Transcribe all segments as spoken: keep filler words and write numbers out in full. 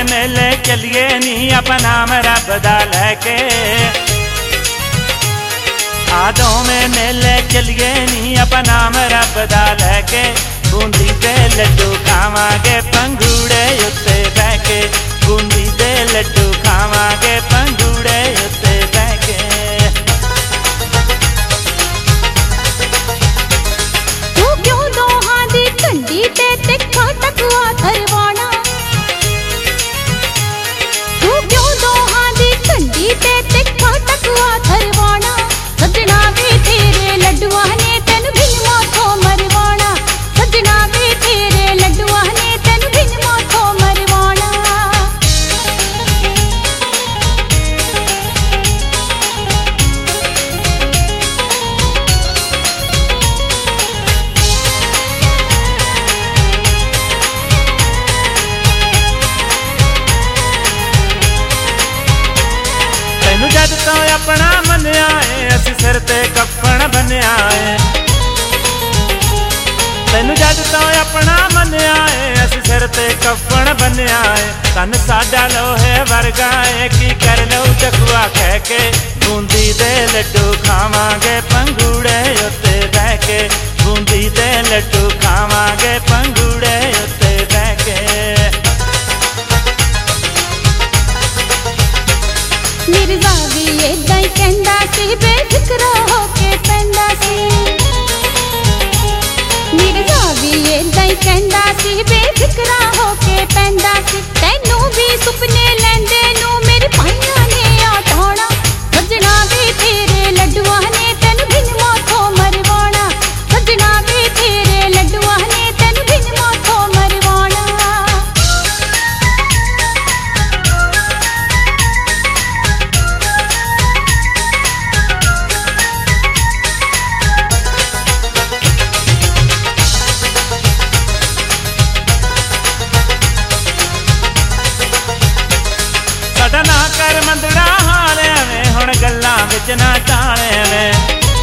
में मेले चलिए नी अपना नाम रब दा लैके। आदों में मेले चलिए नी अपना नाम रब दा लैके। बूंदी दे लड्डू खावांगे पंगूड़े उत्ते बैके। बूंदी दे लड्डू खावांगे पंगूड़े उत्ते बैके। तू क्यों दोहां दी कंडी ते तिखा टकुआ धरवाना। तू क्यों दोहां दी कंडी ते तिखा टकुआ धरवाना। सजना वे तेरे लड्डुआ ने तेन बिन माथों मरवाना। सजना वे तेरे लड्डुआ ने तेन बिन माथों मरवाना। तैनू जद तो अपना मन्या है असी सिर ते कफन बन्या है। तैनू जद तो अपना मन्या है असी सिर ते कफन बन्या है। तन साडा लोहे वर्गा है की कर लो चकुआ कह के। बूंदी दे लड्डू खावांगे पंगूड़े उत्ते बैके। बूंदी दे लड्डू खावांगे पंगूड़े उत्ते बैके। मिर्जा भी एदां ही कहंदा सी बेफिक्र होके पैंदा सी। मिर्जा भी एदां ही कहंदा सी बेफिक्र होके पैंदा सी। तैनू भी सुपने लैंदे नू मेरे पाइयां ने आठाना। सजना वे तेरे लड्डुआ ने तेन बिन माथों मरवाना। सजना वे तेरे लड्डुआ ने तेन बिन माथों मरवाना। साडा ना कर मंदड़ा हाले में हुण गल्लां विच ना टाले में।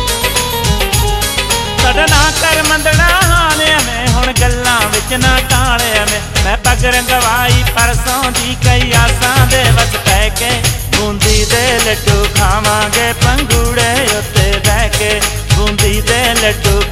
साडा ना कर मंदड़ा हाले में हुण गल्लां विच ना टाले में। मैं पग रंगवाई परसों दी कई आसां दे वस पै के। बूंदी दे लड्डू खावांगे पंगूड़े उत्ते बैके। बूंदी दे लड्डू